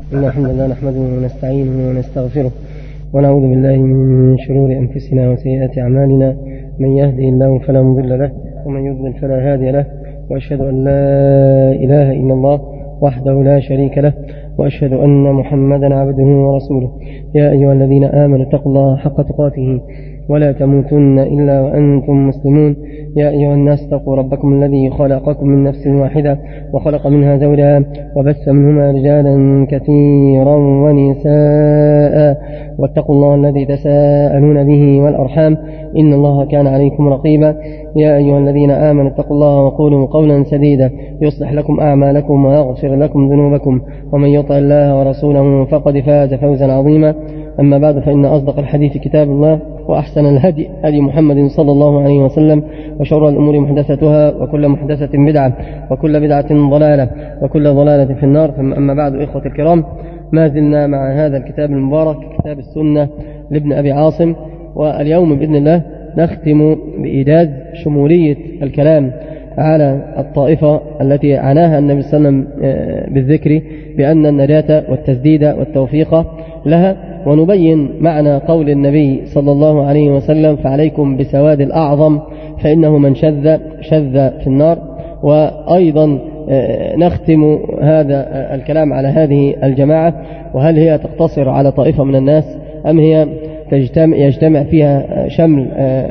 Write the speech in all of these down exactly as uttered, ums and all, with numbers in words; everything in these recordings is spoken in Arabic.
إن الحمد لله نحمده ونستعينه ونستغفره ونعوذ بالله من شرور أنفسنا وسيئات أعمالنا، من يهده الله فلا مضل له ومن يضلل فلا هادي له، وأشهد أن لا إله إلا الله وحده لا شريك له، وأشهد أن محمدا عبده ورسوله. يا أيها الذين آمنوا اتقوا الله حق تقاته ولا تموتن إلا وأنتم مسلمون. يا أيها الناس اتقوا ربكم الذي خلقكم من نفس واحدة وخلق منها زوجها وبث منهما رجالا كثيرا ونساء، واتقوا الله الذي تساءلون به والأرحام إن الله كان عليكم رقيبا. يا أيها الذين آمنوا اتقوا الله وقولوا قولا سديدا يصلح لكم أعمالكم ويغفر لكم ذنوبكم، ومن يطع الله ورسوله فقد فاز فوزا عظيما. أما بعد، فإن أصدق الحديث كتاب الله، وأحسن الهدي هدي محمد صلى الله عليه وسلم، وشر الأمور محدثتها، وكل محدثة بدعة، وكل بدعة ضلالة، وكل ضلالة في النار. ثم أما بعد، إخوة الكرام، ما زلنا مع هذا الكتاب المبارك كتاب السنة لابن أبي عاصم، واليوم بإذن الله نختم بإيجاز شمولية الكلام على الطائفة التي عناها النبي صلى الله عليه وسلم بالذكر بأن النجاة والتسديد والتوفيق لها، ونبين معنى قول النبي صلى الله عليه وسلم: فعليكم بسواد الأعظم فإنه من شذ شذ في النار. وأيضا نختم هذا الكلام على هذه الجماعة، وهل هي تقتصر على طائفة من الناس أم هي تجتمع يجتمع فيها شمل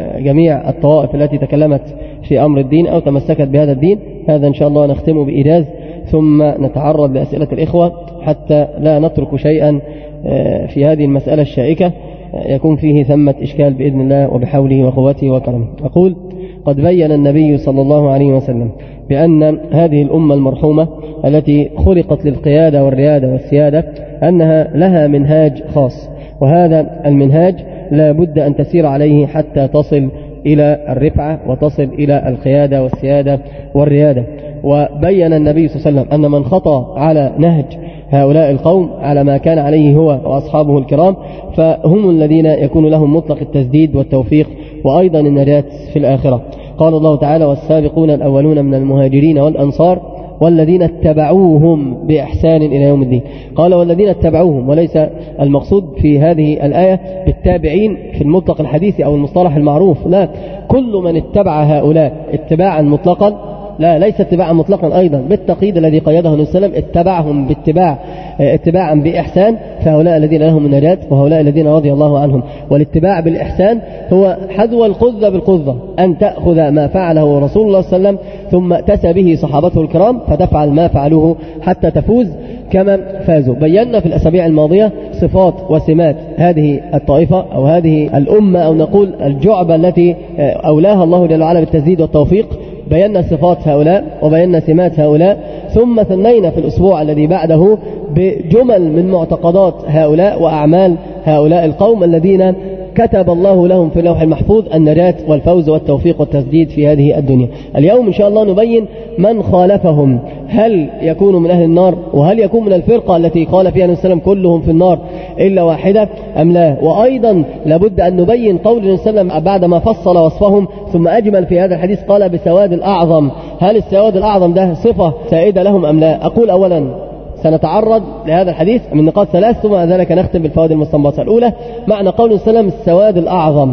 جميع الطوائف التي تكلمت في أمر الدين أو تمسكت بهذا الدين. هذا إن شاء الله نختم بإيجاز، ثم نتعرض لأسئلة الإخوة حتى لا نترك شيئا في هذه المسألة الشائكة يكون فيه ثمة إشكال بإذن الله وبحوله وقوته وكرمه. أقول: قد بين النبي صلى الله عليه وسلم بأن هذه الأمة المرحومة التي خلقت للقيادة والريادة والسيادة أنها لها منهاج خاص، وهذا المنهاج لا بد أن تسير عليه حتى تصل إلى الرفعة وتصل إلى القيادة والسيادة والريادة. وبين النبي صلى الله عليه وسلم أن من خطأ على نهج هؤلاء القوم على ما كان عليه هو وأصحابه الكرام فهم الذين يكون لهم مطلق التسديد والتوفيق وأيضا النجاة في الآخرة. قال الله تعالى: والسابقون الأولون من المهاجرين والأنصار والذين اتبعوهم بإحسان إلى يوم الدين. قال: والذين اتبعوهم، وليس المقصود في هذه الآية بالتابعين في المطلق الحديثي أو المصطلح المعروف، لا، كل من اتبع هؤلاء اتباعا مطلقا، لا ليس اتباعا مطلقا أيضا بالتقييد الذي قيده النبي صلى الله عليه وسلم، اتبعهم باتباع اتباعا بإحسان، فهؤلاء الذين لهم النجاة وهؤلاء الذين رضي الله عنهم. والاتباع بالإحسان هو حذو القذة بالقذة، أن تأخذ ما فعله رسول الله صلى الله عليه وسلم ثم تسى به صحابته الكرام فتفعل ما فعلوه حتى تفوز كما فازوا. بينا في الأسابيع الماضية صفات وسمات هذه الطائفة أو هذه الأمة أو نقول الجعبة التي أولاها الله جل وعلا بالتسديد والتوفيق. بينا صفات هؤلاء وبينا سمات هؤلاء، ثم ثنينا في الأسبوع الذي بعده بجمل من معتقدات هؤلاء وأعمال هؤلاء القوم الذين كتب الله لهم في اللوح المحفوظ النجاة والفوز والتوفيق والتسديد في هذه الدنيا. اليوم إن شاء الله نبين من خالفهم، هل يكون من أهل النار وهل يكون من الفرقة التي قال فيها النبي صلى الله عليه وسلم كلهم في النار إلا واحدة أم لا. وأيضا لابد أن نبين قول النبي صلى الله عليه وسلم بعدما فصل وصفهم ثم أجمل في هذا الحديث قال: بسواد الأعظم، هل السواد الأعظم ده صفة سائدة لهم أم لا. أقول: أولا سنتعرض لهذا الحديث من نقاط ثلاث، ثم ذلك نختم بالفوائد المستنبطة. الأولى معنى قول السلام السواد الأعظم،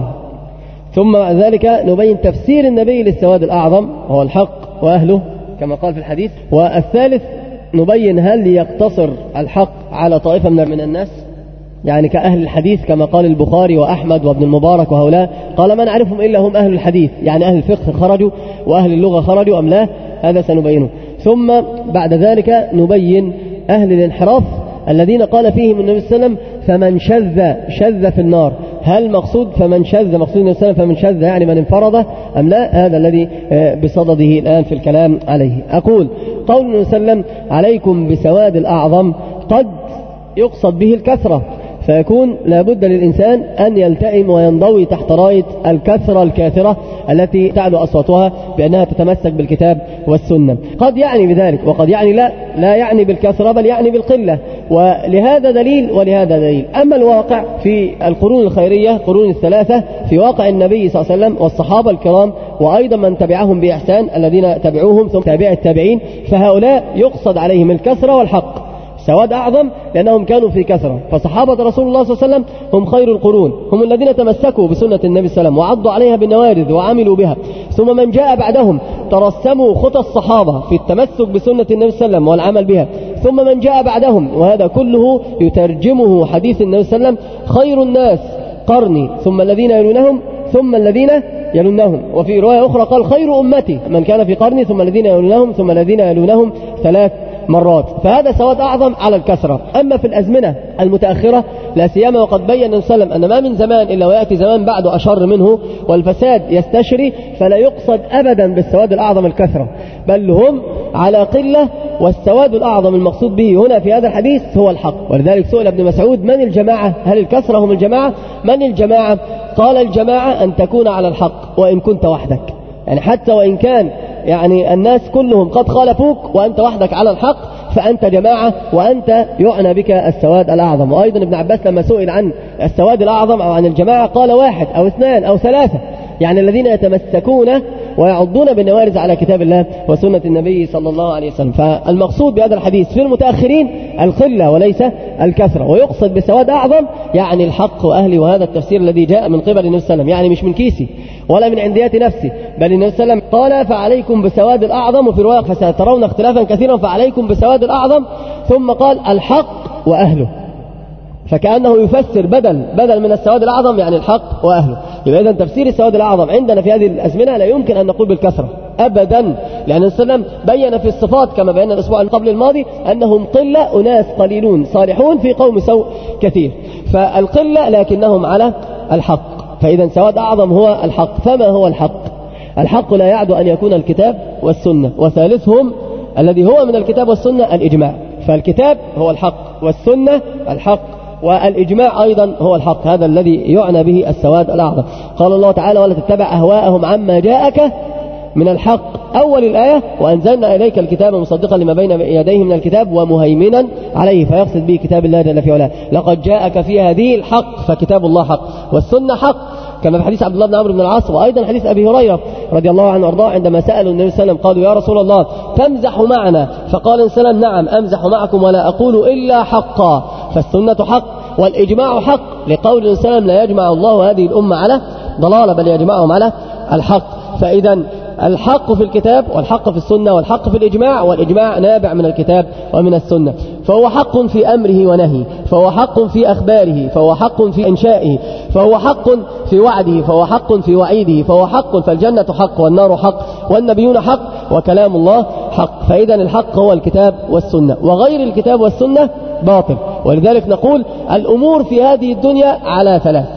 ثم بعد ذلك نبين تفسير النبي للسواد الأعظم هو الحق وأهله كما قال في الحديث. والثالث نبين هل يقتصر الحق على طائفة من الناس يعني كأهل الحديث كما قال البخاري وأحمد وابن المبارك وهؤلاء، قال ما نعرفهم إلا هم أهل الحديث، يعني أهل الفقه خرجوا وأهل اللغة خرجوا أم لا. هذا سنبينه. ثم بعد ذلك نبين أهل الانحراف الذين قال فيهم النبي صلى الله عليه وسلم فمن شذ شذ في النار، هل مقصود فمن شذ مقصود النبي صلى الله عليه وسلم فمن شذ يعني من انفرد أم لا. هذا الذي بصدده الآن في الكلام عليه. أقول: قول النبي صلى الله عليه وسلم عليكم بسواد الأعظم قد يقصد به الكثرة، فيكون لابد للإنسان أن يلتئم وينضوي تحت راية الكثرة الكاثرة التي تعلو أصواتها بأنها تتمسك بالكتاب والسنة. قد يعني بذلك وقد يعني لا لا يعني بالكثرة بل يعني بالقلة، ولهذا دليل ولهذا دليل. أما الواقع في القرون الخيرية قرون الثلاثة في واقع النبي صلى الله عليه وسلم والصحابة الكرام وأيضا من تبعهم بإحسان الذين تبعوهم ثم تابع التابعين، فهؤلاء يقصد عليهم الكثرة والحق، سواد أعظم لأنهم كانوا في كثرة، فصحابة رسول الله صلى الله عليه وسلم هم خير القرون، هم الذين تمسكوا بسنة النبي صلى الله عليه وسلم وعضوا عليها بالنوارذ وعملوا بها. ثم من جاء بعدهم ترسموا خطى الصحابة في التمسك بسنة النبي صلى الله عليه وسلم والعمل بها. ثم من جاء بعدهم، وهذا كله يترجمه حديث النبي صلى الله عليه وسلم: خير الناس قرني ثم الذين يلونهم ثم الذين يلونهم. وفي رواية أخرى قال: خير أمتي من كان في قرني ثم الذين يلونهم ثم الذين يلونهم ثلاث مرات. فهذا سواد أعظم على الكثرة. أما في الأزمنة المتأخرة لا سيما وقد بين النبي صلى الله عليه وسلم أن ما من زمان إلا ويأتي زمان بعده أشر منه والفساد يستشري، فلا يقصد أبدا بالسواد الأعظم الكثرة، بل هم على قلة، والسواد الأعظم المقصود به هنا في هذا الحديث هو الحق. ولذلك سئل ابن مسعود: من الجماعة؟ هل الكثرة هم الجماعة؟ من الجماعة؟ قال: الجماعة أن تكون على الحق وإن كنت وحدك، يعني حتى وإن كان يعني الناس كلهم قد خالفوك وأنت وحدك على الحق فأنت جماعة، وأنت يعنى بك السواد الأعظم. وأيضا ابن عباس لما سئل عن السواد الأعظم أو عن الجماعة قال: واحد أو اثنان أو ثلاثة، يعني الذين يتمسكون ويعضون بالنوارز على كتاب الله وسنة النبي صلى الله عليه وسلم. فالمقصود بهذا الحديث في المتأخرين القلة وليس الكثرة، ويقصد بسواد أعظم يعني الحق وأهلي. وهذا التفسير الذي جاء من قبل النبي صلى الله عليه وسلم، يعني مش من كيسي ولا من عنديات نفسي، بل النبي صلى الله عليه وسلم قال: فعليكم بسواد الأعظم، وفي رواية: فسترون اختلافا كثيرا فعليكم بسواد الأعظم، ثم قال: الحق وأهله. فكأنه يفسر بدل بدل من السواد الأعظم يعني الحق وأهله. يبقى إذن تفسير السواد الأعظم عندنا في هذه الأزمنة لا يمكن أن نقول بالكثرة أبدا، لأن النبي صلى الله عليه وسلم بين في الصفات كما بينا الأسبوع قبل الماضي أنهم قلة، أناس قليلون صالحون في قوم سوء كثير، فالقلة لكنهم على الحق. فإذا سواد أعظم هو الحق. فما هو الحق؟ الحق لا يعد أن يكون الكتاب والسنة، وثالثهم الذي هو من الكتاب والسنة الإجماع. فالكتاب هو الحق، والسنة الحق، والإجماع أيضا هو الحق. هذا الذي يعنى به السواد الأعظم. قال الله تعالى: ولا تتبع أهواءهم عما جاءك من الحق، أول الآية: وأنزلنا إليك الكتاب مصدقا لما بين يديه من الكتاب ومهيمنا عليه، فيقصد به كتاب الله جل في علاه. لقد جاءك في هذه الحق، فكتاب الله حق والسنة حق، كما في حديث عبد الله بن عمرو بن العاص، وأيضا حديث أبي هريرة رضي الله عنه وارضاه عندما سألوا النبي صلى الله عليه وسلم قالوا: يا رسول الله تمزح معنا؟ فقال النبي صلى الله عليه وسلم: نعم أمزح معكم ولا أقول إلا حقا. فالسنة حق والإجماع حق، لقول النبي صلى الله عليه وسلم: لا يجمع الله هذه الأمة على ضلالة بل يجمعهم على الحق. فإذا الحق في الكتاب والحق في السنة والحق في الإجماع، والإجماع نابع من الكتاب ومن السنة. فهو حق في أمره ونهيه، فهو حق في أخباره، فهو حق في إنشائه، فهو حق في وعده، فهو حق في وعيده، فهو حق. فالجنة حق والنار حق والنبيون حق وكلام الله حق. فإذا الحق هو الكتاب والسنة، وغير الكتاب والسنة باطل. ولذلك نقول الأمور في هذه الدنيا على ثلاث: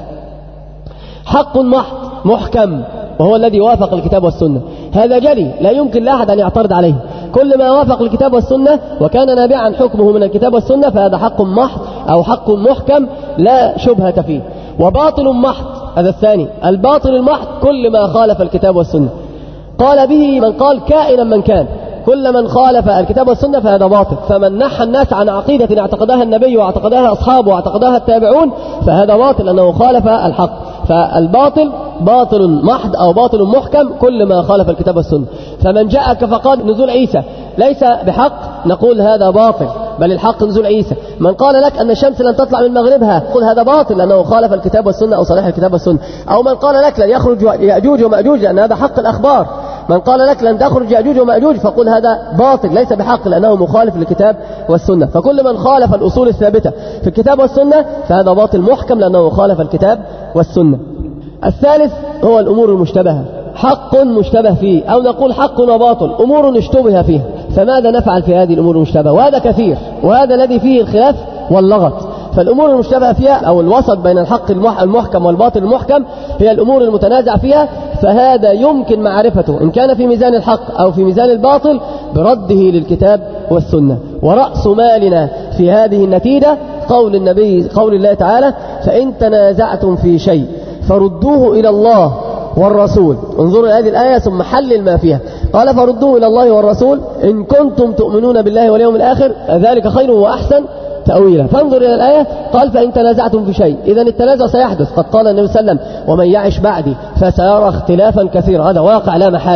حق محض محكم وهو الذي وافق الكتاب والسنة، هذا جلي لا يمكن لأحد أن يعترض عليه. كل ما وافق الكتاب والسنة وكان نابعا حكمه من الكتاب والسنة فهذا حق محض أو حق محكم لا شبهة فيه. وباطل محض هذا الثاني، الباطل المحض كل ما خالف الكتاب والسنة، قال به من قال كائنا من كان، كل من خالف الكتاب والسنة فهذا باطل. فمن نحى الناس عن عقيدة اعتقدها النبي واعتقدها أصحابه واعتقدها التابعون فهذا باطل أنه خالف الحق. فالباطل باطل محض أو باطل محكم كل ما خالف الكتاب والسنة. فمن جاءك فقال نزول عيسى ليس بحق نقول هذا باطل، بل الحق نزول عيسى. من قال لك أن الشمس لن تطلع من مغربها قل هذا باطل لأنه خالف الكتاب والسنة أو صريح الكتاب والسنة. أو من قال لك لن يخرج يأجوج ومأجوج لأن هذا حق الأخبار، من قال لك لن تخرج يأجوج ومأجوج فقل هذا باطل ليس بحق لأنه مخالف للكتاب والسنة. فكل من خالف الأصول الثابتة في الكتاب والسنة فهذا باطل محكم لأنه مخالف الكتاب والسنة. الثالث هو الأمور المشتبهة، حق مشتبه فيه، أو نقول حق وباطل أمور اشتبه فيها. فماذا نفعل في هذه الأمور المشتبهة؟ وهذا كثير، وهذا الذي فيه الخلاف واللغط. فالأمور المشتبهة فيها أو الوسط بين الحق المحكم والباطل المحكم هي الأمور المتنازع فيها، فهذا يمكن معرفته إن كان في ميزان الحق أو في ميزان الباطل برده للكتاب والسنة. ورأس مالنا في هذه النتيجة قول النبي قول الله تعالى: فإن تنازعتم في شيء فردوه إلى الله والرسول. انظروا هذه الآية ثم حلل ما فيها. قال: فردوه إلى الله والرسول إن كنتم تؤمنون بالله واليوم الآخر ذلك خير وأحسن تأويلا. فانظر إلى الآية قال: فإن تنازعتم في شيء، إذن التنازع سيحدث. قد قال النبي صلى الله عليه وسلم: ومن يعش بعدي فسيرى اختلافا كثيرا، هذا واقع لا محالة.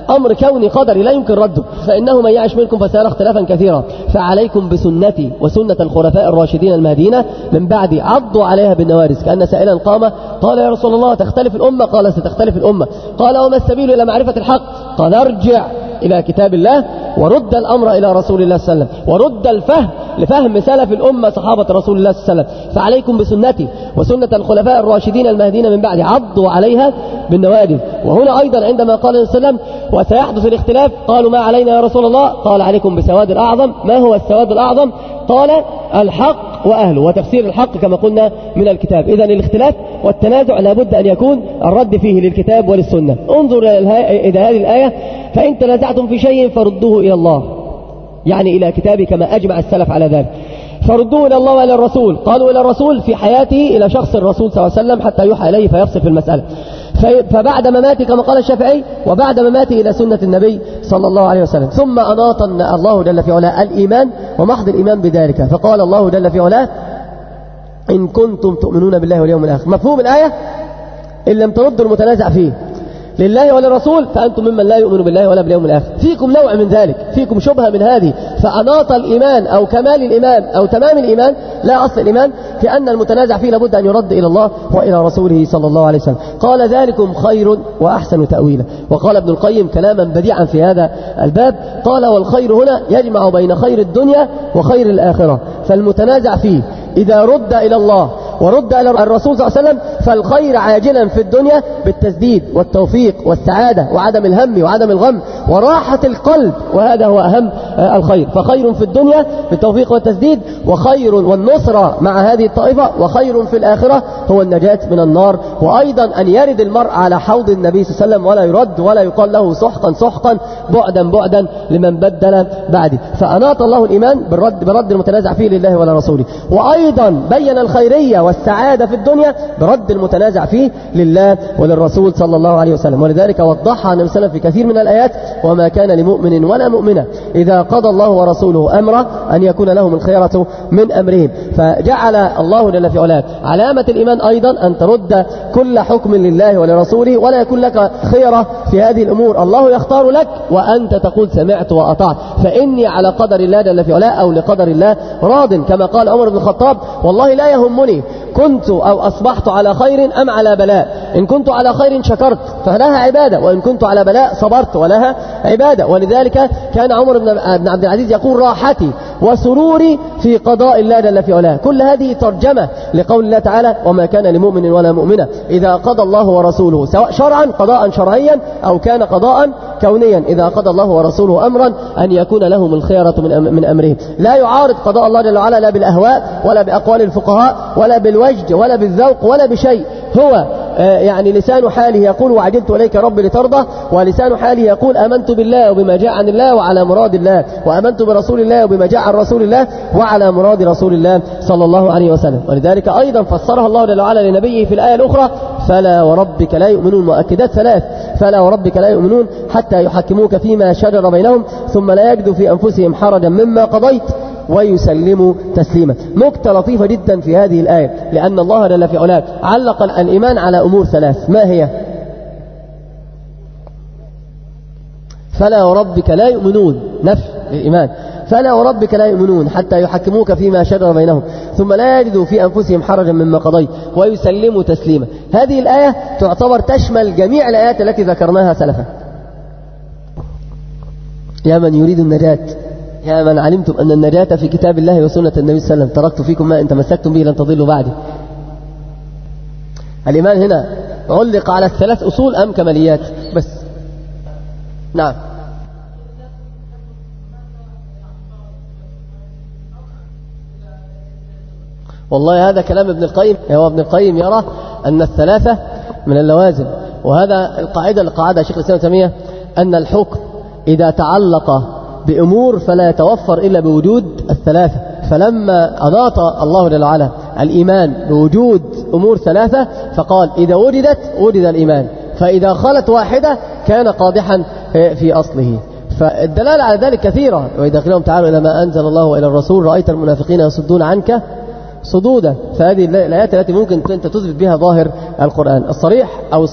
أمر كوني قدري لا يمكن رده، فإنه من يعش منكم فسيرى اختلافا كثيرا، فعليكم بسنتي وسنة الخلفاء الراشدين المهديين من بعد، عضوا عليها بالنوارز. كأن سائلا قام قال يا رسول الله تختلف الأمة؟ قال ستختلف الأمة. قال وما السبيل إلى معرفة الحق؟ قال ارجع إلى كتاب الله ورد الأمر إلى رسول الله صلى الله عليه وسلم، ورد الفهم لفهم سلف الأمة صحابة رسول الله صلى الله عليه وسلم. فعليكم بسنتي وسنة الخلفاء الراشدين المهديين من بعد، عضوا عليها بالنوادي. وهنا أيضا عندما قال النبي صلى الله عليه وسلم وسيحدث الاختلاف، قالوا ما علينا يا رسول الله؟ قال عليكم بسواد الأعظم. ما هو السواد الأعظم؟ قال الحق وأهله، وتفسير الحق كما قلنا من الكتاب. إذن الاختلاف والتنازع لابد أن يكون الرد فيه للكتاب وللسنة. انظر إلى هذه الآية، فإن تنازعتم في شيء فردوه إلى الله، يعني إلى كتابه كما أجمع السلف على ذلك. فردوه إلى الله وإلى الرسول. قالوا إلى الرسول في حياته إلى شخص الرسول صلى الله عليه وسلم حتى يوحى إليه فيفصل في المسألة. فبعد مماته كما قال الشافعي، وبعد مماته إلى سنة النبي صلى الله عليه وسلم. ثم أناط الله جل في علاه الإيمان ومحض الإيمان بذلك، فقال الله جل في علاه إن كنتم تؤمنون بالله واليوم الآخر. مفهوم الآية؟ إن لم تردوا المتنازع فيه لله وللرسول فأنتم ممن لا يؤمن بالله ولا باليوم الآخر. فيكم نوع من ذلك، فيكم شبهة من هذه. فأناط الإيمان أو كمال الإيمان أو تمام الإيمان لا أصل الإيمان في أن المتنازع فيه لابد أن يرد إلى الله وإلى رسوله صلى الله عليه وسلم. قال ذلكم خير وأحسن تأويلا. وقال ابن القيم كلاما بديعا في هذا الباب، قال والخير هنا يجمع بين خير الدنيا وخير الآخرة. فالمتنازع فيه إذا رد إلى الله ورد إلى الرسول صلى الله عليه وسلم فالخير عاجلا في الدنيا بالتسديد والتوفيق والسعادة وعدم الهم وعدم الغم وراحة القلب، وهذا هو أهم الخير. فخير في الدنيا بالتوفيق والتسديد، وخير والنصرة مع هذه الطائفة، وخير في الآخرة هو النجاة من النار. وأيضا أن يرد المرء على حوض النبي صلى الله عليه وسلم ولا يرد ولا يقال له سحقا سحقا بعدا بعدا لمن بدل بعدي. فأناط الله الإيمان بالرد, برد المتنازع فيه لله ولا رسوله. وأيضا بين الخيرية والسعادة في الدنيا برد المتنازع فيه لله وللرسول صلى الله عليه وسلم. ولذلك وضحها النبي صلى الله عليه وسلم في كثير من الآيات: وما كان لمؤمن ولا مؤمنة إذا قضى الله ورسوله أمرا أن يكون لهم الخيرة من أمرهم. فجعل الله جل في علاه علامة الإيمان أيضا أن ترد كل حكم لله ولرسوله ولا يكون لك خيرة في هذه الأمور. الله يختار لك وأنت تقول سمعت وأطعت، فإني على قدر الله جل في علاه أو لقدر الله راض. كما قال عمر بن الخطاب: والله لا يهمني كنت أو أصبحت على خير أم على بلاء، إن كنت على خير شكرت فلها عبادة، وإن كنت على بلاء صبرت ولها عبادة. ولذلك كان عمر بن عبد العزيز يقول: راحتي وسروري في قضاء الله جل في علاه. كل هذه ترجمة لقول الله تعالى: وما كان لمؤمن ولا مؤمنة إذا قضى الله ورسوله، سواء شرعا قضاء شرعيا أو كان قضاء كونيا، إذا قضى الله ورسوله أمرا أن يكون لهم الخيرة من أمرهم. لا يعارض قضاء الله جل وعلا لا بالأهواء ولا بأقوال الفقهاء ولا بالوجد ولا بالذوق ولا بشيء. هو يعني لسان حاله يقول: وعجلت إليك ربي لترضى، ولسان حاله يقول: آمنت بالله وبما جاء عن الله وعلى مراد الله، وآمنت برسول الله وبما جاء عن رسول الله وعلى مراد رسول الله صلى الله عليه وسلم. ولذلك أيضا فسرها الله جل وعلا لنبيه في الآية الأخرى: فلا وربك لا يؤمنون. مؤكدات ثلاث: فلا وربك لا يؤمنون حتى يحكموك فيما شجر بينهم ثم لا يجدوا في أنفسهم حرجا مما قضيت ويسلموا تسليما. نكتة لطيفة جدا في هذه الآية، لأن الله جل في علاه علق الإيمان على أمور ثلاث. ما هي؟ فلا وربك لا يؤمنون، نفي الإيمان. فلا وربك لا يؤمنون حتى يحكموك فيما شجر بينهم ثم لا يجدوا في أنفسهم حرجا مما قضيت ويسلموا تسليما. هذه الآية تعتبر تشمل جميع الآيات التي ذكرناها سلفا. يا من يريد النجاة، يا من علمتم أن النجاة في كتاب الله وسنة النبي صلى الله عليه وسلم، تركت فيكم ما إن تمسكتم به لن تضلوا بعدي. الإيمان هنا علق على الثلاث أصول أم كماليات بس؟ نعم. والله هذا كلام ابن القيم. هو ابن القيم يرى أن الثلاثة من اللوازم، وهذا القاعدة اللي قاعدها شيخ الإسلام ابن تيمية، أن الحكم إذا تعلق بأمور فلا يتوفر إلا بوجود الثلاثة. فلما أناط الله جل وعلا الإيمان بوجود أمور ثلاثة فقال: إذا وجدت وجد الإيمان، فإذا خلت واحدة كان قادحا في أصله. فالدلالة على ذلك كثيرة: وإذا قيل لهم تعالوا إلى ما أنزل الله وإلى الرسول رأيت المنافقين يصدون عنك صدودا. فهذه الآيات التي ممكن أنت تثبت بها ظاهر القرآن. الصريح أو الصحيح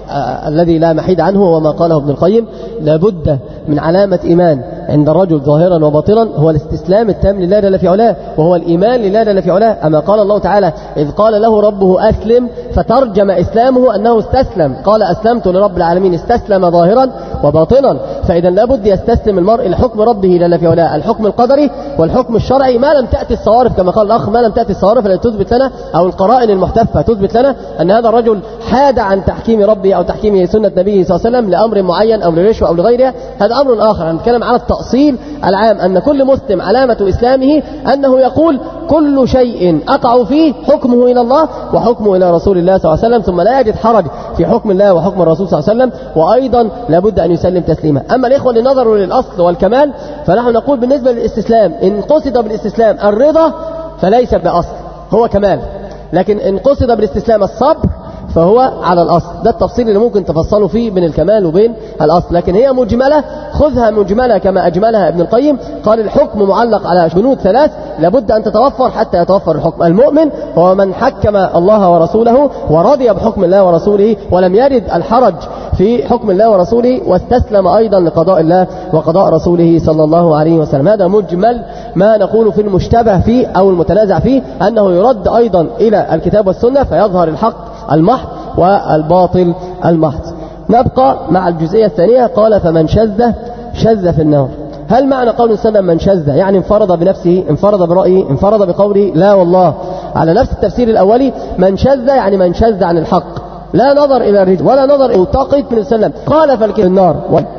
آه الذي لا محيد عنه وما قاله ابن القيم. لابد من علامة إيمان عند الرجل ظاهرا وباطنا هو الاستسلام التام لله جل في علاه، وهو الإيمان لله جل في علاه. أما قال الله تعالى إذ قال له ربه أسلم، فترجم إسلامه أنه استسلم، قال أسلمت لرب العالمين، استسلم ظاهرا وباطنا. فإذا لابد يستسلم المرء لحكم ربه جل في علاه، الحكم القدري والحكم الشرعي، ما لم تأتي الصوارف كما قال الأخ، ما لم تأتي الصوارف التي تثبت لنا أو القرائن المحتفة تثبت لنا أن هذا الرجل حاد عن تحكيم ربه أو تحكيم سنة نبيه صلى الله عليه وسلم لأمر معين أو لرشوة أو لغيرها، هذا أمر آخر. نتكلم على التأصيل العام أن كل مسلم علامة إسلامه أنه يقول كل شيء أقع فيه حكمه إلى الله وحكمه إلى رسول الله صلى الله عليه وسلم، ثم لا يجد حرج في حكم الله وحكم الرسول صلى الله عليه وسلم، وأيضا لابد أن يسلم تسليما. أما الإخوة اللي نظروا للأصل والكمال فنحن نقول بالنسبة للاستسلام إن قصد بالاستسلام الرضا فليس بأصل، هو كمال، لكن إن قصد بالاستسلام الصبر فهو على الأصل. ده التفصيل اللي ممكن تفصلوا فيه بين الكمال وبين الأصل، لكن هي مجملة، خذها مجملة كما أجملها ابن القيم. قال الحكم معلق على بنود ثلاث لابد أن تتوفر حتى يتوفر الحكم. المؤمن هو من حكم الله ورسوله ورضي بحكم الله ورسوله ولم يرد الحرج في حكم الله ورسوله، واستسلم أيضا لقضاء الله وقضاء رسوله صلى الله عليه وسلم. هذا مجمل ما نقول في المشتبه فيه أو المتنازع فيه، أنه يرد أيضا إلى الكتاب والسنة فيظهر الحق المحض والباطل المحض. نبقى مع الجزئية الثانية. قال فمن شذ شذ في النار. هل معنى قول السلام من شذ يعني انفرد بنفسه، انفرد برأيه، انفرد بقوله؟ لا والله، على نفس التفسير الأولي من شذ يعني من شذ عن الحق، لا نظر إلى الرجل ولا نظر إلى تقيت من السلام، قال فالكذب النار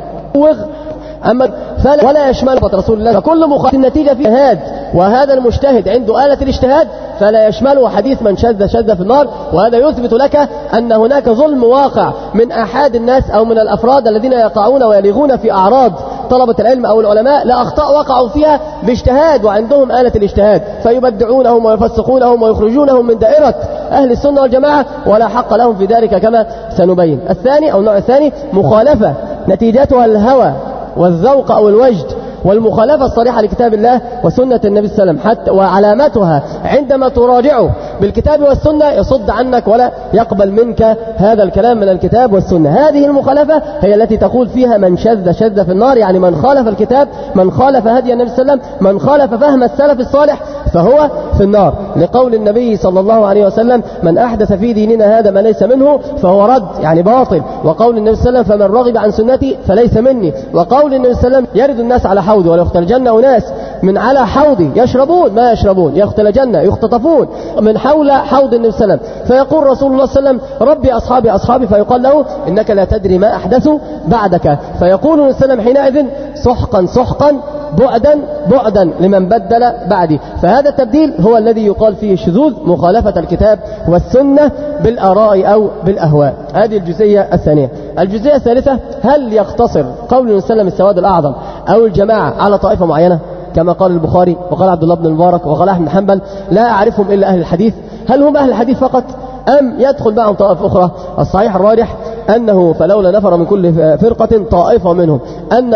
أما فلا ولا يشمل رسول الله. فكل مخالف النتيجة في اجتهاد، وهذا المجتهد عنده آلة الاجتهاد فلا يشمله حديث من شذ شذ في النار. وهذا يثبت لك أن هناك ظلم واقع من أحد الناس أو من الأفراد الذين يقعون ويلغون في أعراض طلبة العلم أو العلماء لأخطاء وقعوا فيها باجتهاد وعندهم آلة الاجتهاد، فيبدعونهم ويفسقونهم ويخرجونهم من دائرة أهل السنة والجماعة ولا حق لهم في ذلك كما سنبين. الثاني أو النوع الثاني مخالفة نتيجتها الهوى والذوق أو الوجد، والمخالفة الصريحة لكتاب الله وسنة النبي صلى الله عليه وسلم، حتى وعلامتها عندما تراجعه بالكتاب والسنة يصد عنك ولا يقبل منك هذا الكلام من الكتاب والسنة. هذه المخالفة هي التي تقول فيها من شذ شذ في النار، يعني من خالف الكتاب، من خالف هدي النبي صلى الله عليه وسلم، من خالف فهم السلف الصالح فهو في النار، لقول النبي صلى الله عليه وسلم من أحدث في ديننا هذا ما ليس منه فهو رد يعني باطل، وقول النبي صلى الله عليه وسلم فمن رغب عن سنتي فليس مني، وقول النبي صلى الله عليه وسلم يرد الناس على حوضي وليختلجن أناس من على حوضي يشربون ما يشربون يختلجن يختطفون من حول حوض النبي صلى الله عليه وسلم، فيقول رسول الله صلى الله عليه وسلم ربي أصحابي أصحابي، فيقال له إنك لا تدري ما أحدثوا بعدك، فيقول النبي صلى الله عليه وسلم حينئذ سحقا سحقا بعدا بعدا لمن بدل بعدي. فهذا التبديل هو الذي يقال فيه شذوذ، مخالفة الكتاب والسنة بالآراء أو بالأهواء. هذه الجزئية الثانية. الجزئية الثالثة هل يقتصر قول النبي صلى الله عليه وسلم السواد الأعظم أو الجماعة على طائفة معينة كما قال البخاري وقال عبد الله بن المبارك وقال أحمد بن حنبل لا أعرفهم إلا أهل الحديث؟ هل هم أهل الحديث فقط أم يدخل معهم طائفة أخرى؟ الصحيح الراجح أنه فلولا نفر من كل فرقة طائفة منهم، أن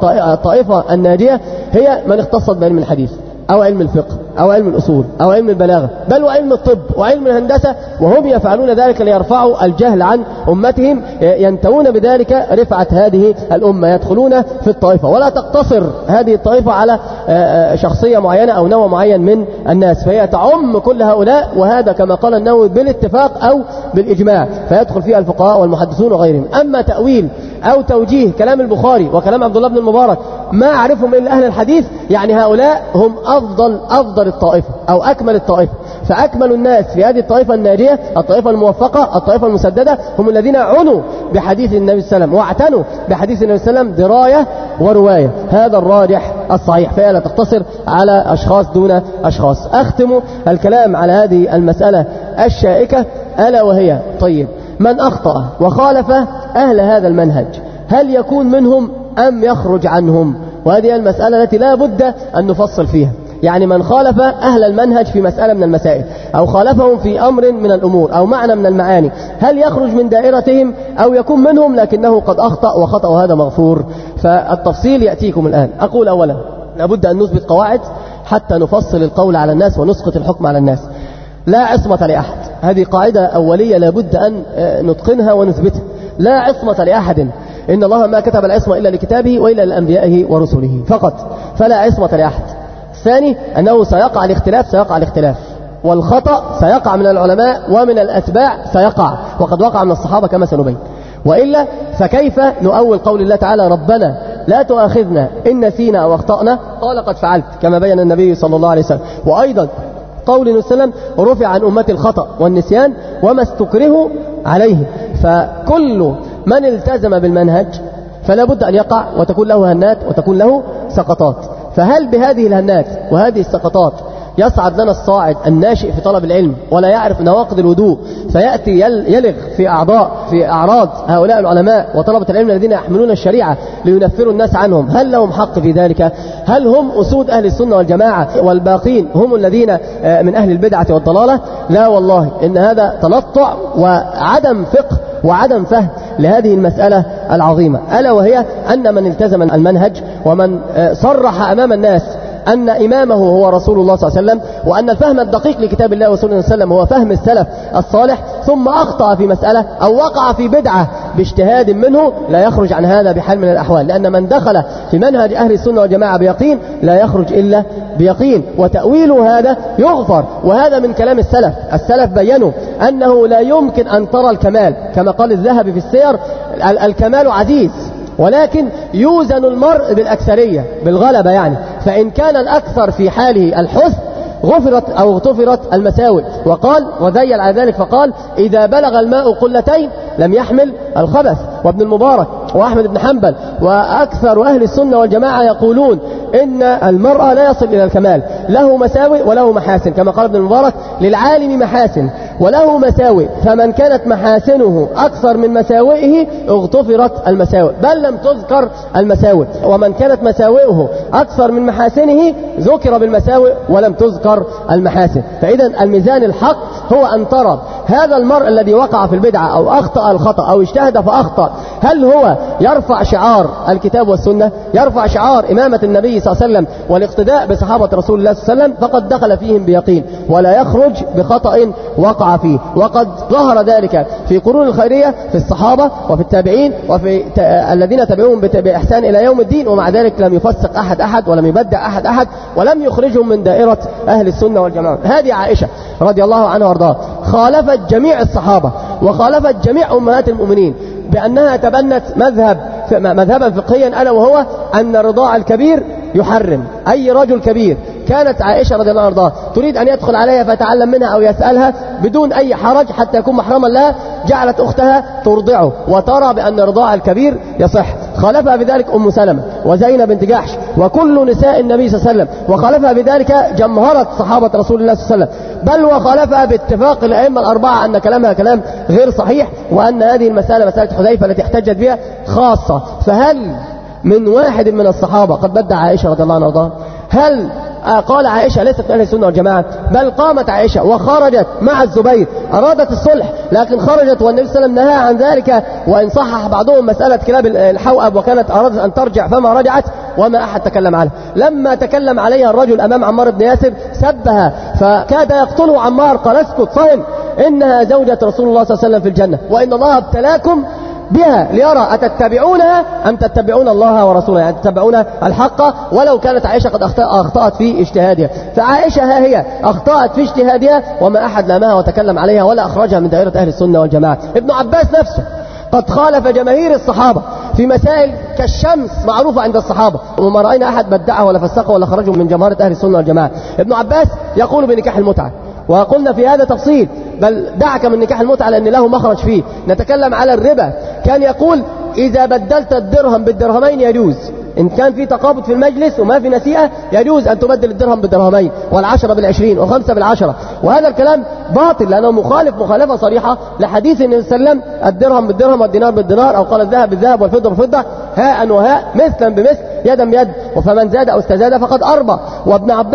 الطائفة الناجية هي من اختصت بعلم الحديث أو علم الفقه أو علم الأصول أو علم البلاغة بل وعلم الطب وعلم الهندسة، وهم يفعلون ذلك ليرفعوا الجهل عن أمتهم، ينتهون بذلك رفعة هذه الأمة، يدخلون في الطائفة. ولا تقتصر هذه الطائفة على شخصية معينة أو نوع معين من الناس، فهي تعم كل هؤلاء، وهذا كما قال النووي بالاتفاق أو بالإجماع، فيدخل فيها الفقهاء والمحدثون وغيرهم. أما تأويل أو توجيه كلام البخاري وكلام عبد الله بن المبارك ما أعرفهم إلا أهل الحديث، يعني هؤلاء هم أفضل أفضل الطائفة أو أكمل الطائفة، فأكمل الناس في هذه الطائفة الناجية، الطائفة الموفقة، الطائفة المسددة، هم الذين عنوا بحديث النبي صلى الله عليه وسلم واعتنوا بحديث النبي صلى الله عليه وسلم دراية ورواية. هذا الراجح الصحيح، فهي لا تقتصر على أشخاص دون أشخاص. أختم الكلام على هذه المسألة الشائكة ألا وهي طيب من أخطأ وخالف أهل هذا المنهج هل يكون منهم أم يخرج عنهم؟ وهذه المسألة التي لا بد أن نفصل فيها. يعني من خالف أهل المنهج في مسألة من المسائل أو خالفهم في أمر من الأمور أو معنى من المعاني، هل يخرج من دائرتهم أو يكون منهم لكنه قد أخطأ وخطأ هذا مغفور؟ فالتفصيل يأتيكم الآن. أقول أولا لابد أن نثبت قواعد حتى نفصل القول على الناس ونسقط الحكم على الناس. لا عصمة لأحد، هذه قاعدة أولية لابد أن نتقنها ونثبتها. لا عصمة لأحد، إن الله ما كتب العصمة إلا لكتابه وإلا لأنبيائه ورسله فقط، فلا عصمة لأحد. الثاني أنه سيقع الاختلاف سيقع الاختلاف والخطأ سيقع من العلماء ومن الأتباع سيقع، وقد وقع من الصحابة كما سنبين. وإلا فكيف نؤول قول الله تعالى ربنا لا تؤاخذنا إن نسينا أو أخطأنا، قال قد فعلت كما بين النبي صلى الله عليه وسلم. وأيضا قول النبي صلى الله عليه وسلم رفع عن أمتي الخطأ والنسيان وما استكرهوا عليه. فكل من التزم بالمنهج فلا بد أن يقع وتكون له هنات وتكون له سقطات. فهل بهذه الهنات وهذه السقطات يصعد لنا الصاعد الناشئ في طلب العلم ولا يعرف نواقض الوضوء فيأتي يلغ في أعضاء في أعراض هؤلاء العلماء وطلبة العلم الذين يحملون الشريعة لينفروا الناس عنهم؟ هل لهم حق في ذلك؟ هل هم أسود أهل السنة والجماعة والباقين هم الذين من أهل البدعة والضلالة؟ لا والله، إن هذا تنطع وعدم فقه وعدم فهم لهذه المسألة العظيمة، ألا وهي أن من التزم المنهج ومن صرح أمام الناس أن إمامه هو رسول الله صلى الله عليه وسلم، وأن الفهم الدقيق لكتاب الله ورسوله صلى الله عليه وسلم هو فهم السلف الصالح، ثم أخطأ في مسألة أو وقع في بدعة باجتهاد منه، لا يخرج عن هذا بحال من الأحوال، لأن من دخل في منهج أهل السنة والجماعة بيقين لا يخرج إلا بيقين، وتأويله هذا يغفر. وهذا من كلام السلف. السلف بيّنوا أنه لا يمكن أن ترى الكمال، كما قال الذهبي في السير الكمال عزيز، ولكن يوزن المرء بالأكثرية بالغلبة يعني، فإن كان الأكثر في حاله الحسن غفرت أو اغتفرت المساوئ. وقال وذيل على ذلك فقال إذا بلغ الماء قلتين لم يحمل الخبث. وابن المبارك وأحمد بن حنبل وأكثر أهل السنة والجماعة يقولون إن المرء لا يصل إلى الكمال، له مساوئ وله محاسن، كما قال ابن المبارك للعالم محاسن وله مساوئ، فمن كانت محاسنه أكثر من مساوئه اغتفرت المساوئ بل لم تذكر المساوئ، ومن كانت مساوئه أكثر من محاسنه ذكر بالمساوئ ولم تذكر المحاسن. فإذا الميزان الحق هو أن ترى هذا المرء الذي وقع في البدعة أو أخطأ الخطأ أو اجتهد فأخطأ، هل هو يرفع شعار الكتاب والسنة، يرفع شعار إمامة النبي صلى الله عليه وسلم والاقتداء بصحابة رسول الله صلى الله عليه وسلم، فقد دخل فيهم بيقين ولا يخرج بخطأ وقع فيه. وقد ظهر ذلك في قرون الخيرية في الصحابة وفي التابعين وفي الذين تبعوهم بإحسان إلى يوم الدين، ومع ذلك لم يفسق أحد أحد ولم يبدع أحد أحد ولم يخرجهم من دائرة أهل السنة والجماعة. هذه عائشة رضي الله عنها وارضاها خالفت جميع الصحابة وخالفت جميع أمهات المؤمنين بأنها تبنت مذهب مذهبا فقهيا، ألا وهو أن رضاع الكبير يحرم أي رجل كبير. كانت عائشة رضي الله عنها تريد أن يدخل عليها فيتعلم منها أو يسألها بدون أي حرج حتى يكون محرما لها، جعلت أختها ترضعه وترى بأن رضاع الكبير يصح. خالفها بذلك أم سلمة وزينب بنت جحش وكل نساء النبي صلى الله عليه وسلم، وخالفها بذلك جمهرة صحابة رسول الله صلى الله عليه وسلم، بل وخالفها باتفاق الأئمة الأربعة أن كلامها كلام غير صحيح، وأن هذه المسألة مسألة حذيفة التي احتجت بها خاصة. فهل من واحد من الصحابة قد بدع عائشة رضي الله عنها؟ هل قال عائشة ليست من أهل السنة والجماعة؟ بل قامت عائشة وخرجت مع الزبير، أرادت الصلح لكن خرجت والنبي صلى الله عليه وسلم نهى عن ذلك، وإن صحح بعضهم مسألة كلاب الحوأب وكانت أرادت أن ترجع فما رجعت وما أحد تكلم عنها. لما تكلم عليها الرجل أمام عمار بن ياسر سبها فكاد يقتله عمار، قال اسكت صهم، إنها زوجة رسول الله صلى الله عليه وسلم في الجنة وإن الله ابتلاكم بها ليرى أتتبعونها أم تتبعون الله ورسوله، يعني تتبعون الحق، ولو كانت عائشة قد أخطأت في اجتهادها. فعائشة ها هي أخطأت في اجتهادها وما أحد لامها وتكلم عليها ولا أخرجها من دائرة أهل السنة والجماعة. ابن عباس نفسه قد خالف جماهير الصحابة في مسائل كالشمس معروفة عند الصحابة، وما رأينا أحد بدعه ولا فسقه ولا خرجه من جمهرة أهل السنة والجماعة. ابن عباس يقول بنكاح المتعة، وقلنا في هذا تفصيل، بل دعك من نكاح المتعة لأن له مخرج فيه. نتكلم على الربا، كان يقول إذا بدلت الدرهم بالدرهمين يجوز، إن كان في تقابض في المجلس وما في نسيئة يجوز أن تبدل الدرهم بالدرهمين والعشرة بالعشرين والخمسة بالعشرة. وهذا الكلام باطل لأنه مخالف مخالفة صريحة لحديث النبي صلى الله عليه وسلم الدرهم بالدرهم والدينار بالدينار، أو قال الذهب بالذهب والفضة بالفضة، هاء وهاء مثلا بمثل يدا بيد، فمن زاد أو استزاد فقد أربى. وابن عباس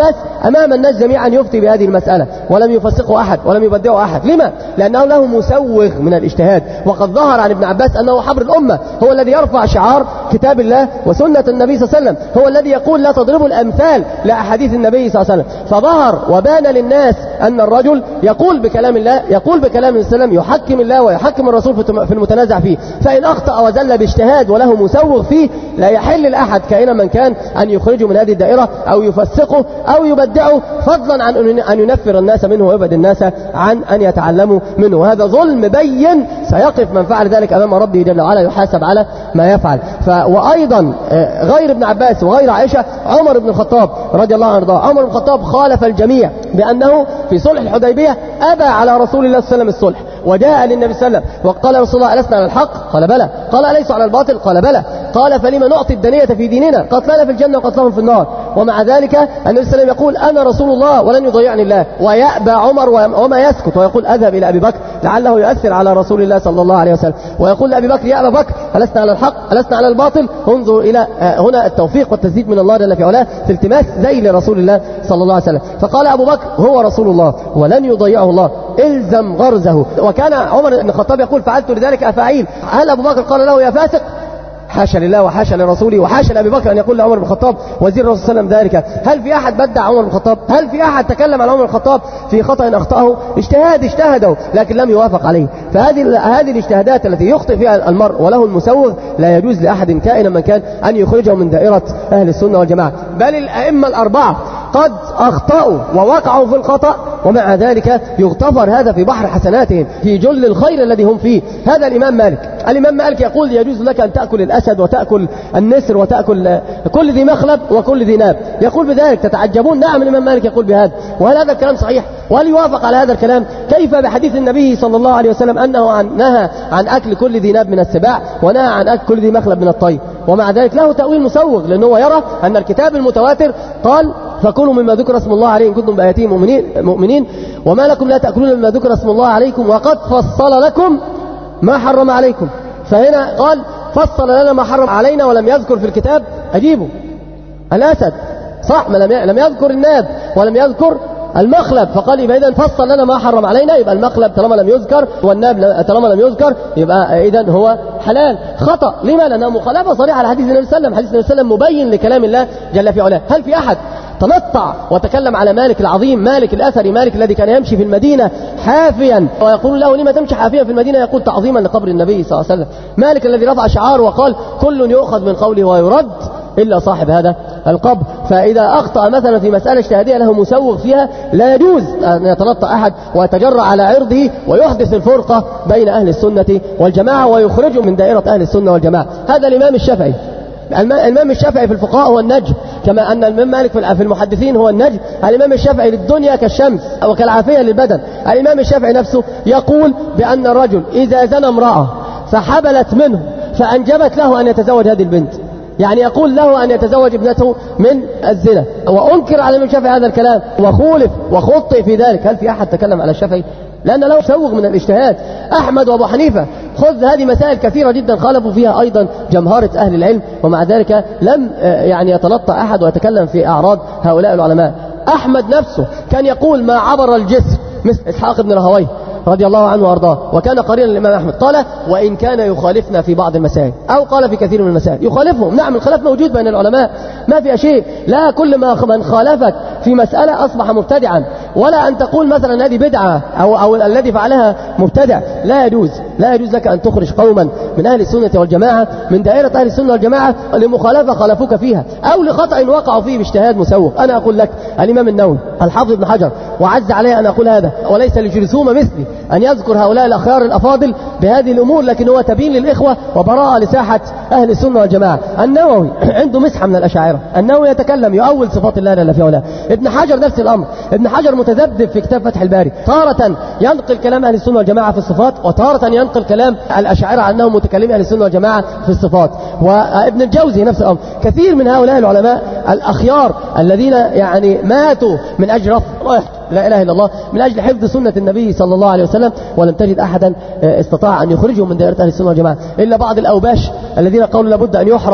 أمام الناس جميعا يفتي بهذه المسألة ولم يفسقه أحد ولم يبدعه أحد. لما؟ لأنه له مسوغ من الاجتهاد. وقد ظهر عن ابن عباس أنه حبر الأمة، هو الذي يرفع شعار كتاب الله وسنة النبي صلى الله عليه وسلم، هو الذي يقول لا تضربوا الأمثال لأحاديث النبي صلى الله عليه وسلم. فظهر وبان للناس أن الرجل يقول بكلام الله، يقول بكلام النبي صلى الله عليه وسلم، يحكم الله ويحكم الرسول في المتنازع فيه. فإن أخطأ وزل باجتهاد وله مسوغ فيه لا يحل لأحد كائنا من كان أن يخرجه من هذه الدائرة أو يفسقه أو يبدعه، فضلا عن أن ينفر الناس منه ويبعد الناس عن أن يتعلموا منه. وهذا ظلم بين سيقف من فعل ذلك أمام ربه جل وعلا يحاسب على ما يفعل. ف... وأيضا غير ابن عباس وغير عائشة عمر بن الخطاب رضي الله عنه، عمر بن الخطاب خالف الجميع بأنه في صلح الحديبية أبى على رسول الله صلى الله عليه وسلم الصلح، وجاء للنبي صلى الله عليه وسلم وقال رسول الله ألسنا على الحق؟ قال بلى. قال أليس على الباطل؟ قال بلى. قال فلما نعطي الدنية في ديننا؟ قتلنا في الجنة وقتلهم في النار. ومع ذلك النبي صلى الله عليه وسلم يقول أنا رسول الله ولن يضيعني الله، ويأبى عمر وما يسكت ويقول أذهب إلى أبي بكر لعله يؤثر على رسول الله صلى الله عليه وسلم، ويقول لأبي بكر يا أبا بكر ألسنا على الحق؟ ألسنا على الباطل؟ انظر إلى هنا التوفيق والتسديد من الله جل في علاه في التماس ذيل رسول الله صلى الله عليه وسلم. فقال أبو بكر هو رسول الله ولن يضيعه الله، إلزم غرزه. وكان عمر بن الخطاب يقول فعلت لذلك أفاعيل. هل أبو بكر قال له يا فاسق؟ حاشا لله وحاشا لرسوله وحاشا لأبي بكر أن يقول لعمر بن الخطاب وزير الرسول صلى الله عليه وسلم ذلك. هل في أحد بدع عمر بن الخطاب؟ هل في أحد تكلم عن عمر بن الخطاب في خطأ أخطأه؟ اجتهاد اجتهده لكن لم يوافق عليه. فهذه هذه الاجتهادات التي يخطئ فيها المرء وله المسوغ لا يجوز لأحد كائنا من كان أن يخرجه من دائرة أهل السنة والجماعة. بل الأئمة الأربعة قد أخطأوا ووقعوا في الخطأ ومع ذلك يغتفر هذا في بحر حسناتهم في جل الخير الذي هم فيه. هذا الإمام مالك. الإمام مالك يقول يجوز لك أن تأكل الأسد وتأكل النسر وتأكل كل ذي مخلب وكل ذي ناب، يقول بذلك تتعجبون. نعم الإمام مالك يقول بهذا. وهل هذا الكلام صحيح؟ وهل يوافق على هذا الكلام؟ كيف بحديث النبي صلى الله عليه وسلم أنه عن نهى عن أكل كل ذي ناب من السباع ونهى عن أكل كل ذي مخلب من الطير، ومع ذلك له تأويل مسوغ لأنه يرى أن الكتاب المتواتر قال فكلوا مما ذكر اسم الله عليه إن كنتم بآياته مؤمنين, مؤمنين وما لكم لا تأكلون مما ذكر اسم الله عليكم وقد فصل لكم ما حرم عليكم. فهنا قال فصل لنا ما حرم علينا ولم يذكر في الكتاب أجيبه الأسد صح، ما لم يذكر الناب ولم يذكر المخلب، فقال يبقى إذن فصل لنا ما حرم علينا، يبقى المخلب طالما لم يذكر والناب طالما لم يذكر يبقى إذن هو حلال. خطأ. لما؟ لأنه مخالفة صريحة على حديث النبي صلى الله عليه وسلم. حديث النبي صلى الله عليه وسلم مبين لكلام الله جل في علاه. هل في أحد تنطع وتكلم على مالك العظيم، مالك الأثري، مالك الذي كان يمشي في المدينة حافيا ويقول له لما تمشي حافيا في المدينة؟ يقول تعظيما لقبر النبي صلى الله عليه وسلم. مالك الذي رفع شعار وقال كل يؤخذ من قوله ويرد إلا صاحب هذا القبر. فإذا أخطأ مثلا في مسألة اجتهادية له مسوغ فيها لا يجوز أن يتنطع أحد ويتجرأ على عرضه ويحدث الفرقة بين أهل السنة والجماعة ويخرجه من دائرة أهل السنة والجماعة. هذا الإمام الشافعي. الإمام الشافعي في الفقهاء هو النجم، كما أن الإمام مالك في المحدثين هو النجم. الإمام الشافعي للدنيا كالشمس وكالعافية للبدن. الإمام الشافعي نفسه يقول بأن الرجل إذا زنى امرأة فحبلت منه فأنجبت له أن يتزوج هذه البنت، يعني يقول له أن يتزوج ابنته من الزنا. وأنكر على الإمام الشافعي هذا الكلام وخولف وخطئ في ذلك. هل في أحد تكلم على الشافعي؟ لأن له سوغ من الاجتهاد. أحمد وأبو حنيفة خذ هذه مسائل كثيرة جدا خالفوا فيها أيضا جمهرة أهل العلم، ومع ذلك لم يعني يتنطع أحد ويتكلم في أعراض هؤلاء العلماء. أحمد نفسه كان يقول ما عبر الجسر مثل إسحاق بن راهويه رضي الله عنه وارضاه، وكان قرينا للإمام أحمد. قال وإن كان يخالفنا في بعض المسائل، أو قال في كثير من المسائل يخالفهم. نعم الخلاف موجود بين العلماء ما في شيء، لا كل ما من خالفك في مسألة أصبح مبتدعا، ولا أن تقول مثلا هذه بدعة أو, أو الذي فعلها مبتدع. لا يجوز لا يجوز لك أن تخرج قوما من أهل السنة والجماعة من دائرة أهل السنة والجماعة لمخالفة خالفوك فيها أو لخطأ وقعوا فيه باجتهاد مسوغ. أنا أقول لك الإمام النووي الحافظ ابن حجر وعز علي أن أقول هذا، وليس لجرثومة مثلي أن يذكر هؤلاء الأخيار الأفاضل بهذه الأمور، لكن هو تبين للإخوة وبراءة لساحة أهل السنة والجماعة. النووي عنده مسحة من الأشاعرة، النووي يتكلم يؤول صفات الله جل في علاه. ابن حجر نفس الأمر، ابن حجر متذبذب في كتاب فتح الباري، تارة ينقل كلام أهل السنة والجماعة في الصفات، وتارة ينقل كلام الأشاعرة أنهم متكلمين أهل السنة والجماعة في الصفات. وابن الجوزي نفس الأمر. كثير من هؤلاء العلماء الأخيار الذين يعني ماتوا من أجل رفع لا إله إلا الله، من أجل حفظ سنة النبي صلى الله عليه وسلم، ولم تجد أحدا استطاع أن يخرجهم من دائرة أهل السنة والجماعة إلا بعض الأوباش الذين قالوا لابد أن يحرق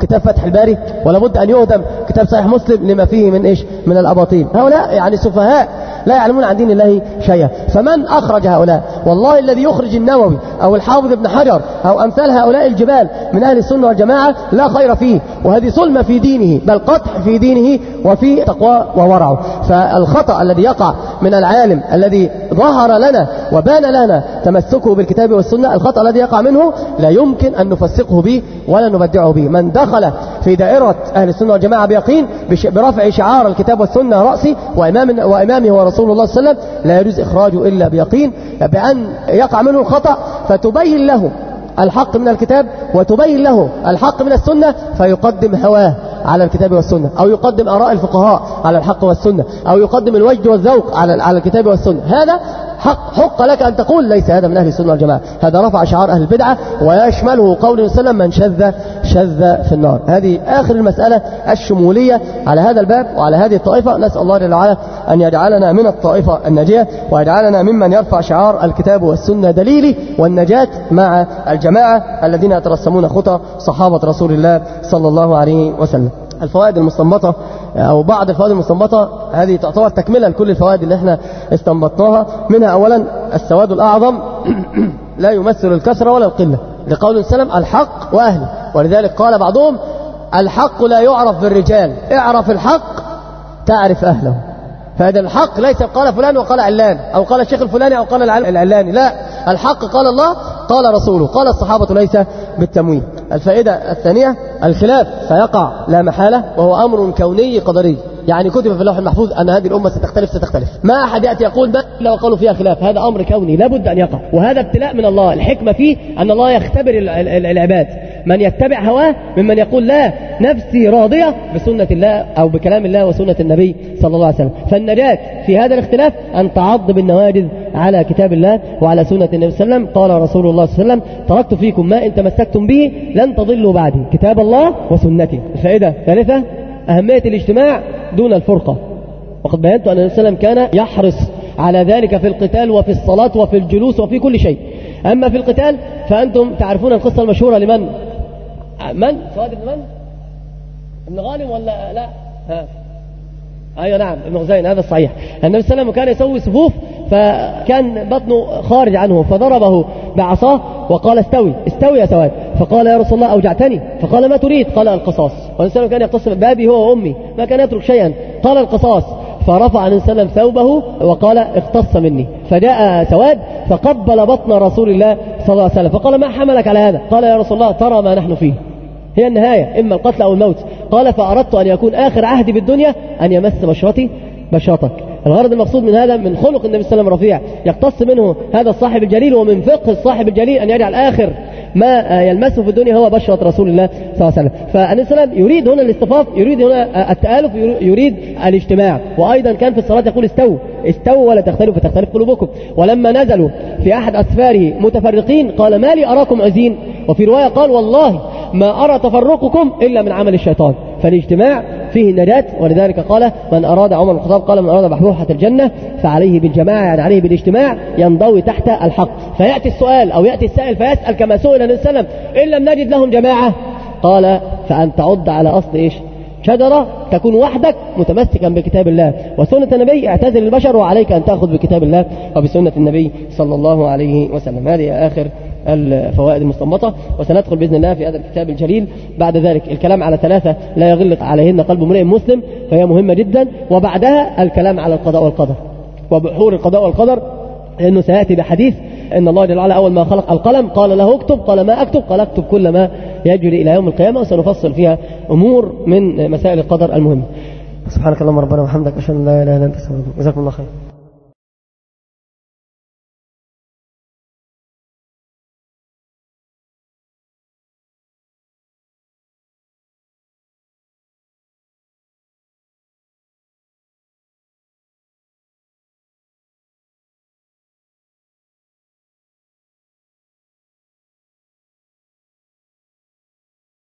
كتاب فتح الباري، ولا بد أن يهدم كتاب صحيح مسلم لما فيه من إيش من الأباطيل. هؤلاء يعني سفهاء لا يعلمون عن دين الله شيئا. فمن أخرج هؤلاء؟ والله الذي يخرج النووي أو الحافظ ابن حجر أو أمثال هؤلاء الجبال من أهل السنة والجماعة لا خير فيه، وهذه ظلمة في دينه، بل قطع في دينه وفي تقوى وورعه. فالخطأ الذي يقع من العالم الذي ظهر لنا وبان لنا تمسكه بالكتاب والسنة، الخطأ الذي يقع منه لا يمكن أن نفسقه به ولا نبدعه به. من دخل في دائرة أهل السنة والجماعة بيقين برفع شعار الكتاب والسنة رأسي وإمام وإمامه هو رسول الله صلى الله عليه وسلم، لا يجوز إخراجه إلا بيقين، بأن يقع منه الخطأ فتبين له الحق من الكتاب وتبين له الحق من السنة، فيقدم هواه على الكتاب والسنة، أو يقدم آراء الفقهاء على الحق والسنة، أو يقدم الوجد والذوق على على الكتاب والسنة. هذا حق حق لك أن تقول ليس هذا من أهل السنة والجماعة، هذا رفع شعار أهل البدعة، ويشمله قول النبي صلى الله عليه وسلم من شذ شذ في النار. هذه آخر المسألة الشمولية على هذا الباب وعلى هذه الطائفة. نسأل الله جل وعلا أن يجعلنا من الطائفة الناجية، ويجعلنا ممن يرفع شعار الكتاب والسنة دليلي والنجاة مع الجماعة الذين يترسمون خطى صحابة رسول الله صلى الله عليه وسلم. الفوائد المستنبطة أو بعض الفوائد المستنبطة هذه تعتبر تكملة لكل الفوائد اللي احنا استنبطناها. منها أولا السواد الأعظم لا يمثل الكثرة ولا القلة، لقول السلام الحق وأهله، ولذلك قال بعضهم الحق لا يعرف بالرجال، اعرف الحق تعرف أهله. فهذا الحق ليس قال فلان وقال علان أو قال الشيخ الفلاني أو قال العلاني، لا، الحق قال الله قال رسوله قال الصحابة ليس بالتمويه. الفائدة الثانية الخلاف سيقع لا محالة، وهو أمر كوني قدري، يعني كتب في اللوح المحفوظ أن هذه الأمة ستختلف ستختلف ما أحد يأتي يقول ما إلا وقالوا فيها خلاف، هذا أمر كوني لابد أن يقع، وهذا ابتلاء من الله. الحكمة فيه أن الله يختبر العباد، من يتبع هواه ممن يقول لا نفسي راضية بسنة الله أو بكلام الله وسنة النبي صلى الله عليه وسلم. فالنجاة في هذا الاختلاف أن تعض بالنواجذ على كتاب الله وعلى سنة النبي صلى الله عليه وسلم. قال رسول الله صلى الله عليه وسلم تركت فيكم ما إن تمسكتم به لن تضلوا بعدي، كتاب الله وسنتي. الفائدة الثالثة أهمية الاجتماع دون الفرقة، وقد بينت أن النبي صلى الله عليه وسلم كان يحرص على ذلك في القتال وفي الصلاة وفي الجلوس وفي كل شيء. أما في القتال فأنتم تعرفون القصة المشهورة لمن من سواد بن من ابن غانم ولا لا ها أيوة نعم ابن غزين، هذا الصحيح. النبي صلى الله عليه وسلم كان يسوي صفوف، فكان بطنه خارج عنه فضربه بعصاه وقال استوي استوي يا سواد، فقال يا رسول الله أوجعتني، فقال ما تريد؟ قال القصاص. والنبي صلى الله عليه وسلم كان يقتص بابي هو وأمي، ما كان يترك شيئا، قال القصاص. فرفع النبي صلى الله عليه وسلم ثوبه وقال اختص مني، فجاء سواد فقبل بطن رسول الله صلى الله عليه وسلم، فقال ما حملك على هذا؟ قال يا رسول الله ترى ما نحن فيه، هي النهاية إما القتل أو الموت. قال فأردت أن يكون آخر عهدي بالدنيا أن يمس بشرتي بشرتك. الغرض المقصود من هذا من خلق النبي صلى الله عليه وسلم رفيع، يقتص منه هذا الصاحب الجليل، ومن فقه الصاحب الجليل أن يجعل آخر ما يلمسه في الدنيا هو بشرة رسول الله صلى الله عليه وسلم. فالنبي صلى الله عليه وسلم يريد هنا الاصطفاف، يريد هنا التآلف، يريد الاجتماع. وأيضا كان في الصلاة يقول استووا استووا ولا تختلفوا فتختلف قلوبكم. ولما نزلوا في أحد أسفاره متفرقين قال ما لي أراكم عزين، وفي رواية قال والله ما أرى تفرقكم إلا من عمل الشيطان. فالاجتماع فيه النجاة، ولذلك قال من أراد عمر بن الخطاب قال من أراد بحبوحة الجنة فعليه بالجماعة، يعني عليه بالاجتماع ينضوي تحت الحق. فيأتي السؤال أو يأتي السائل فيسأل كما سئل النبي صلى الله عليه وسلم إن لم نجد لهم جماعة، قال فأن تعض على أصل إيش شجرة تكون وحدك متمسكا بكتاب الله وسنة النبي، اعتزل البشر وعليك أن تأخذ بكتاب الله وبسنة النبي صلى الله عليه وسلم. هذه آخر الفوائد المستنبطة، وسندخل بإذن الله في هذا الكتاب الجليل بعد ذلك الكلام على ثلاثة لا يغل عليهن قلب امرئ مسلم، فهي مهمة جدا، وبعدها الكلام على القضاء والقدر وبحور القضاء والقدر، لأنه سيأتي بحديث إن الله جل وعلا أول ما خلق القلم قال له اكتب، قال ما أكتب؟ قال اكتب كل ما يجري إلى يوم القيامة، وسنفصل فيها أمور من مسائل القدر المهمة. سبحانك اللهم ربنا وبحمدك، أشهد أن لا إله إلا أنت، أستغفرك. جزاكم الله خير.